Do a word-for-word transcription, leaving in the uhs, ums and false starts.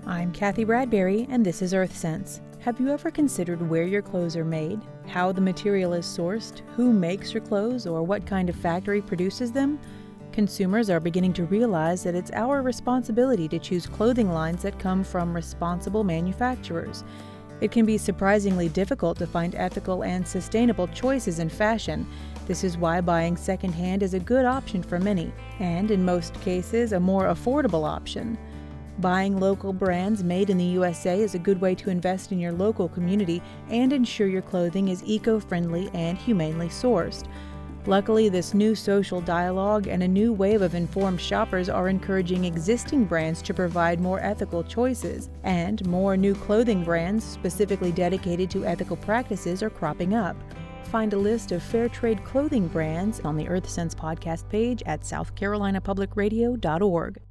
I'm Kathy Bradbury, and this is EarthSense. Have you ever considered where your clothes are made, how the material is sourced, who makes your clothes, or what kind of factory produces them? Consumers are beginning to realize that it's our responsibility to choose clothing lines that come from responsible manufacturers. It can be surprisingly difficult to find ethical and sustainable choices in fashion. This is why buying secondhand is a good option for many, and in most cases, a more affordable option. Buying local brands made in the U S A is a good way to invest in your local community and ensure your clothing is eco-friendly and humanely sourced. Luckily, this new social dialogue and a new wave of informed shoppers are encouraging existing brands to provide more ethical choices, and more new clothing brands specifically dedicated to ethical practices are cropping up. Find a list of fair trade clothing brands on the EarthSense podcast page at south carolina public radio dot org.